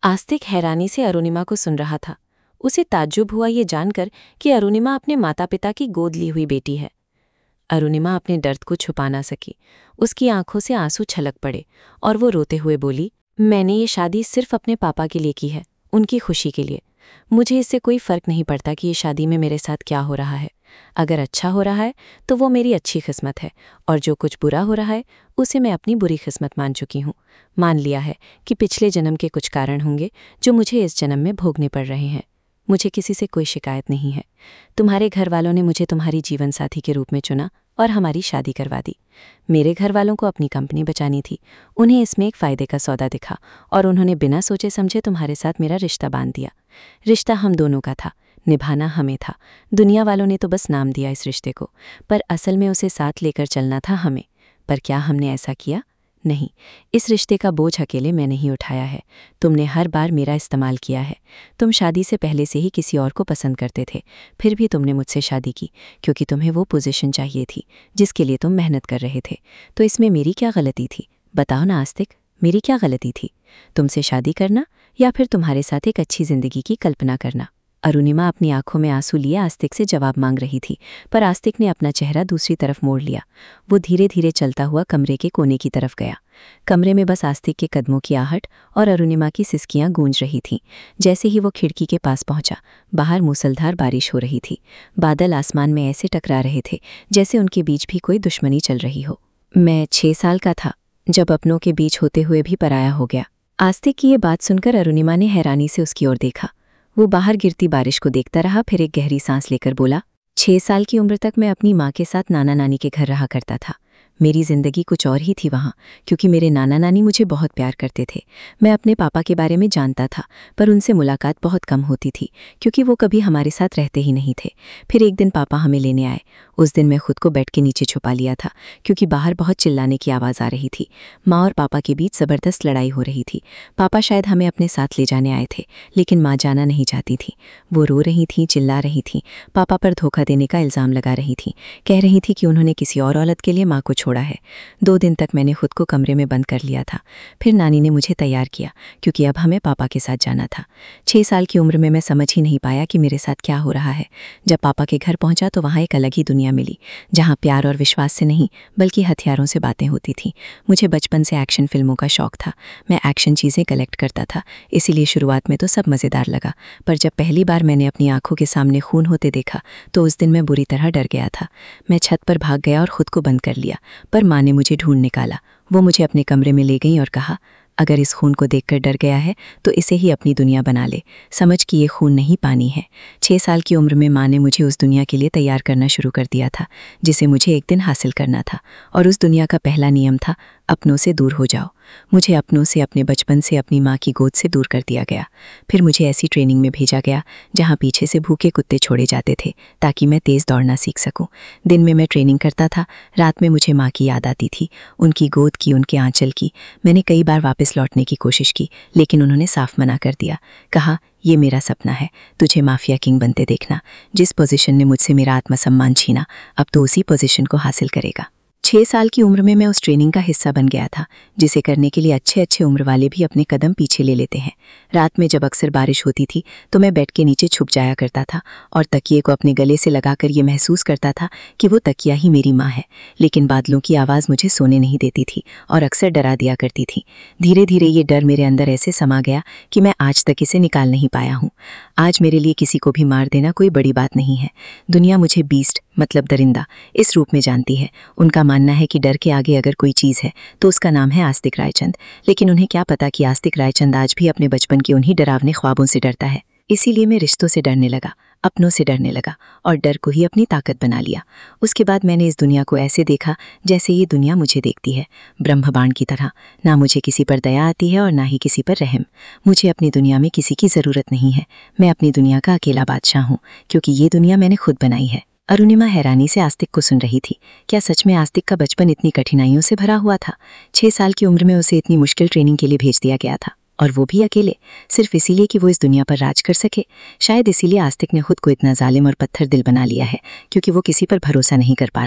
आस्तिक हैरानी से अरुणिमा को सुन रहा था। उसे ताज्जुब हुआ ये जानकर कि अरुणिमा अपने माता पिता की गोद ली हुई बेटी है। अरुणिमा अपने दर्द को छुपा ना सकी। उसकी आंखों से आंसू छलक पड़े और वो रोते हुए बोली, मैंने ये शादी सिर्फ अपने पापा के लिए की है, उनकी खुशी के लिए। मुझे इससे कोई फ़र्क नहीं पड़ता कि ये शादी में मेरे साथ क्या हो रहा है। अगर अच्छा हो रहा है तो वो मेरी अच्छी किस्मत है, और जो कुछ बुरा हो रहा है उसे मैं अपनी बुरी किस्मत मान चुकी हूँ। मान लिया है कि पिछले जन्म के कुछ कारण होंगे जो मुझे इस जन्म में भोगने पड़ रहे हैं। मुझे किसी से कोई शिकायत नहीं है। तुम्हारे घर वालों ने मुझे तुम्हारी जीवन साथी के रूप में चुना और हमारी शादी करवा दी। मेरे घर वालों को अपनी कंपनी बचानी थी। उन्हें इसमें एक फ़ायदे का सौदा दिखा और उन्होंने बिना सोचे समझे तुम्हारे साथ मेरा रिश्ता बांध दिया। रिश्ता हम दोनों का था, निभाना हमें था। दुनिया वालों ने तो बस नाम दिया इस रिश्ते को, पर असल में उसे साथ लेकर चलना था हमें। पर क्या हमने ऐसा किया? नहीं। इस रिश्ते का बोझ अकेले मैं नहीं उठाया है। तुमने हर बार मेरा इस्तेमाल किया है। तुम शादी से पहले से ही किसी और को पसंद करते थे, फिर भी तुमने मुझसे शादी की क्योंकि तुम्हें वो पोजीशन चाहिए थी जिसके लिए तुम मेहनत कर रहे थे। तो इसमें मेरी क्या गलती थी? बताओ ना आस्तिक, मेरी क्या गलती थी? तुमसे शादी करना या फिर तुम्हारे साथ एक अच्छी जिंदगी की कल्पना करना? अरुणिमा अपनी आंखों में आंसू लिए आस्तिक से जवाब मांग रही थी, पर आस्तिक ने अपना चेहरा दूसरी तरफ मोड़ लिया। वो धीरे धीरे चलता हुआ कमरे के कोने की तरफ गया। कमरे में बस आस्तिक के कदमों की आहट और अरुणिमा की सिसकियां गूंज रही थीं। जैसे ही वो खिड़की के पास पहुंचा, बाहर मूसलधार बारिश हो रही थी। बादल आसमान में ऐसे टकरा रहे थे जैसे उनके बीच भी कोई दुश्मनी चल रही हो। मैं 6 साल का था जब अपनों के बीच होते हुए भी पराया हो गया। आस्तिक की ये बात सुनकर अरुणिमा ने हैरानी से उसकी ओर देखा। वो बाहर गिरती बारिश को देखता रहा, फिर एक गहरी सांस लेकर बोला, 6 साल की उम्र तक मैं अपनी माँ के साथ नाना नानी के घर रहा करता था। मेरी ज़िंदगी कुछ और ही थी वहाँ, क्योंकि मेरे नाना नानी मुझे बहुत प्यार करते थे। मैं अपने पापा के बारे में जानता था, पर उनसे मुलाकात बहुत कम होती थी क्योंकि वो कभी हमारे साथ रहते ही नहीं थे। फिर एक दिन पापा हमें लेने आए। उस दिन मैं खुद को बेड के नीचे छुपा लिया था क्योंकि बाहर बहुत चिल्लाने की आवाज़ आ रही थी। माँ और पापा के बीच ज़बरदस्त लड़ाई हो रही थी। पापा शायद हमें अपने साथ ले जाने आए थे, लेकिन माँ जाना नहीं चाहती थी। वो रो रही थी, चिल्ला रही थी, पापा पर धोखा देने का इल्ज़ाम लगा रही थी। कह रही थी कि उन्होंने किसी और औरत के लिए माँ को छोड़ा है। 2 दिन तक मैंने खुद को कमरे में बंद कर लिया था। फिर नानी ने मुझे तैयार किया क्योंकि अब हमें पापा के साथ जाना था। 6 साल की उम्र में मैं समझ ही नहीं पाया कि मेरे साथ क्या हो रहा है। जब पापा के घर पहुंचा तो वहाँ एक अलग ही दुनिया मिली, जहाँ प्यार और विश्वास से नहीं बल्कि हथियारों से बातें होती थीं। मुझे बचपन से एक्शन फिल्मों का शौक था। मैं एक्शन चीज़ें कलेक्ट करता था, इसीलिए शुरुआत में तो सब मज़ेदार लगा। पर जब पहली बार मैंने अपनी आंखों के सामने खून होते देखा तो उस दिन मैं बुरी तरह डर गया था। मैं छत पर भाग गया और खुद को बंद कर लिया, पर माँ ने मुझे ढूंढ निकाला। वो मुझे अपने कमरे में ले गई और कहा, अगर इस खून को देखकर डर गया है तो इसे ही अपनी दुनिया बना ले। समझ कि ये खून नहीं पानी है। 6 साल की उम्र में माँ ने मुझे उस दुनिया के लिए तैयार करना शुरू कर दिया था जिसे मुझे एक दिन हासिल करना था। और उस दुनिया का पहला नियम था, अपनों से दूर हो जाओ। मुझे अपनों से, अपने बचपन से, अपनी माँ की गोद से दूर कर दिया गया। फिर मुझे ऐसी ट्रेनिंग में भेजा गया जहाँ पीछे से भूखे कुत्ते छोड़े जाते थे ताकि मैं तेज़ दौड़ना सीख सकूं। दिन में मैं ट्रेनिंग करता था, रात में मुझे माँ की याद आती थी, उनकी गोद की, उनके आंचल की। मैंने कई बार वापस लौटने की कोशिश की, लेकिन उन्होंने साफ मना कर दिया। कहा, ये मेरा सपना है, तुझे माफिया किंग बनते देखना। जिस पोजीशन ने मुझसे मेरा आत्मसम्मान छीना, अब तो उसी पोजीशन को हासिल करेगा। 6 साल की उम्र में मैं उस ट्रेनिंग का हिस्सा बन गया था जिसे करने के लिए अच्छे अच्छे उम्र वाले भी अपने कदम पीछे ले लेते हैं। रात में जब अक्सर बारिश होती थी तो मैं बेड के नीचे छुप जाया करता था और तकिए को अपने गले से लगाकर ये महसूस करता था कि वो तकिया ही मेरी माँ है। लेकिन बादलों की आवाज़ मुझे सोने नहीं देती थी और अक्सर डरा दिया करती थी। धीरे धीरे ये डर मेरे अंदर ऐसे समा गया कि मैं आज तक इसे निकाल नहीं पाया हूँ। आज मेरे लिए किसी को भी मार देना कोई बड़ी बात नहीं है। दुनिया मुझे बीस्ट मतलब दरिंदा इस रूप में जानती है। उनका मानना है कि डर के आगे अगर कोई चीज़ है तो उसका नाम है आस्तिक रायचंद। लेकिन उन्हें क्या पता कि आस्तिक रायचंद आज भी अपने बचपन के उन्हीं डरावने ख्वाबों से डरता है। इसीलिए मैं रिश्तों से डरने लगा, अपनों से डरने लगा और डर को ही अपनी ताकत बना लिया। उसके बाद मैंने इस दुनिया को ऐसे देखा जैसे ये दुनिया मुझे देखती है, ब्रह्मबाण की तरह। ना मुझे किसी पर दया आती है और ना ही किसी पर रहम। मुझे अपनी दुनिया में किसी की ज़रूरत नहीं है। मैं अपनी दुनिया का अकेला बादशाह हूँ क्योंकि ये दुनिया मैंने खुद बनाई है। अरुणिमा हैरानी से आस्तिक को सुन रही थी। क्या सच में आस्तिक का बचपन इतनी कठिनाइयों से भरा हुआ था? 6 साल की उम्र में उसे इतनी मुश्किल ट्रेनिंग के लिए भेज दिया गया था, और वो भी अकेले, सिर्फ इसीलिए कि वो इस दुनिया पर राज कर सके। शायद इसीलिए आस्तिक ने खुद को इतना जालिम और पत्थर दिल बना लिया है, क्योंकि वो किसी पर भरोसा नहीं कर पा रहा।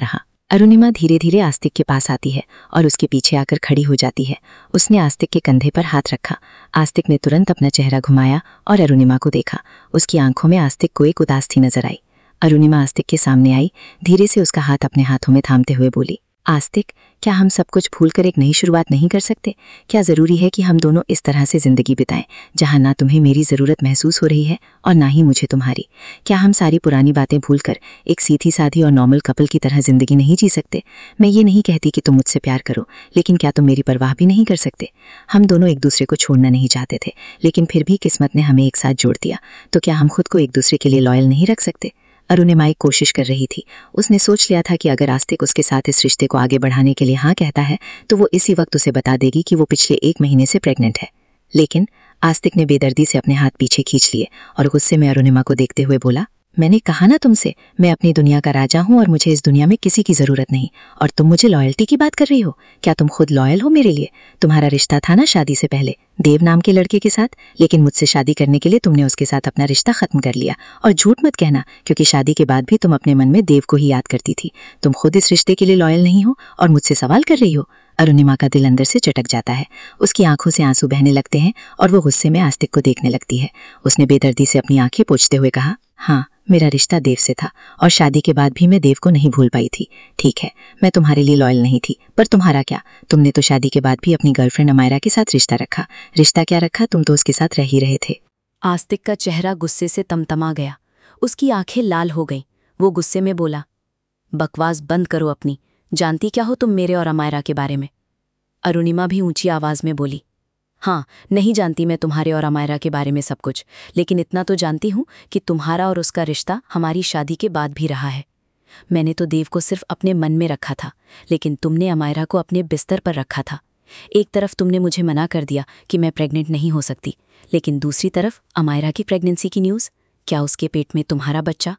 अरुणिमा धीरे धीरे आस्तिक के पास आती है और उसके पीछे आकर खड़ी हो जाती है। उसने आस्तिक के कंधे पर हाथ रखा। आस्तिक ने तुरंत अपना चेहरा घुमाया और अरुणिमा को देखा। उसकी आंखों में आस्तिक को एक उदास थी नजर आई। अरुणिमा आस्तिक के सामने आई, धीरे से उसका हाथ अपने हाथों में थामते हुए बोली, आस्तिक, क्या हम सब कुछ भूलकर एक नई शुरुआत नहीं कर सकते? क्या जरूरी है कि हम दोनों इस तरह से जिंदगी बिताएं जहां ना तुम्हें मेरी जरूरत महसूस हो रही है और ना ही मुझे तुम्हारी? क्या हम सारी पुरानी बातें भूलकर एक सीधी साधी और नॉर्मल कपल की तरह जिंदगी नहीं जी सकते? मैं ये नहीं कहती कि तुम मुझसे प्यार करो, लेकिन क्या तुम मेरी परवाह भी नहीं कर सकते? हम दोनों एक दूसरे को छोड़ना नहीं चाहते थे, लेकिन फिर भी किस्मत ने हमें एक साथ जोड़ दिया। तो क्या हम खुद को एक दूसरे के लिए लॉयल नहीं रख सकते? अरुणिमा एक कोशिश कर रही थी। उसने सोच लिया था कि अगर आस्तिक उसके साथ इस रिश्ते को आगे बढ़ाने के लिए हाँ कहता है तो वो इसी वक्त उसे बता देगी कि वो पिछले 1 महीने से प्रेग्नेंट है। लेकिन आस्तिक ने बेदर्दी से अपने हाथ पीछे खींच लिए और गुस्से में अरुणिमा को देखते हुए बोला, मैंने कहा ना तुमसे, मैं अपनी दुनिया का राजा हूं और मुझे इस दुनिया में किसी की जरूरत नहीं। और तुम मुझे लॉयल्टी की बात कर रही हो? क्या तुम खुद लॉयल हो मेरे लिए? तुम्हारा रिश्ता था ना शादी से पहले देव नाम के लड़के के साथ, लेकिन मुझसे शादी करने के लिए तुमने उसके साथ अपना रिश्ता खत्म कर लिया। और झूठ मत कहना, क्योंकि शादी के बाद भी तुम अपने मन में देव को ही याद करती थी। तुम खुद इस रिश्ते के लिए लॉयल नहीं हो और मुझसे सवाल कर रही हो। अरुणिमा का दिल अंदर से चटक जाता है। उसकी आंखों से आंसू बहने लगते हैं और वो गुस्से में आस्तिक को देखने लगती है। उसने बेदर्दी से अपनी आंखें पोंछते हुए कहा, हाँ, मेरा रिश्ता देव से था और शादी के बाद भी मैं देव को नहीं भूल पाई थी। ठीक है, मैं तुम्हारे लिए लॉयल नहीं थी, पर तुम्हारा क्या? तुमने तो शादी के बाद भी अपनी गर्लफ्रेंड अमायरा के साथ रिश्ता रखा। रिश्ता क्या रखा, तुम तो उसके साथ रह ही रहे थे। आस्तिक का चेहरा गुस्से से तमतमा गया। उसकी आंखें लाल हो गईं। वो गुस्से में बोला, बकवास बंद करो अपनी। जानती क्या हो तुम मेरे और अमायरा के बारे में? अरुणिमा भी ऊंची आवाज में बोली, हाँ, नहीं जानती मैं तुम्हारे और अमायरा के बारे में सब कुछ, लेकिन इतना तो जानती हूँ कि तुम्हारा और उसका रिश्ता हमारी शादी के बाद भी रहा है। मैंने तो देव को सिर्फ अपने मन में रखा था, लेकिन तुमने अमायरा को अपने बिस्तर पर रखा था। एक तरफ तुमने मुझे मना कर दिया कि मैं प्रेग्नेंट नहीं हो सकती, लेकिन दूसरी तरफ अमायरा की प्रेगनेंसी की न्यूज़, क्या उसके पेट में तुम्हारा बच्चा?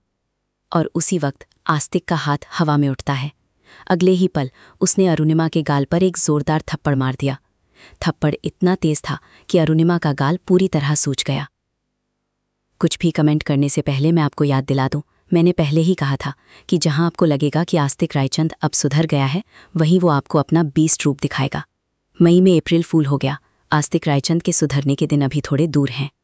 और उसी वक्त आस्तिक का हाथ हवा में उठता है। अगले ही पल उसने अरुणिमा के गाल पर एक जोरदार थप्पड़ मार दिया। थप्पड़ इतना तेज था कि अरुणिमा का गाल पूरी तरह सूज गया। कुछ भी कमेंट करने से पहले मैं आपको याद दिला दूं, मैंने पहले ही कहा था कि जहां आपको लगेगा कि आस्तिक रायचंद अब सुधर गया है, वहीं वो आपको अपना बीस्ट रूप दिखाएगा। मई में अप्रैल फूल हो गया। आस्तिक रायचंद के सुधरने के दिन अभी थोड़े दूर हैं।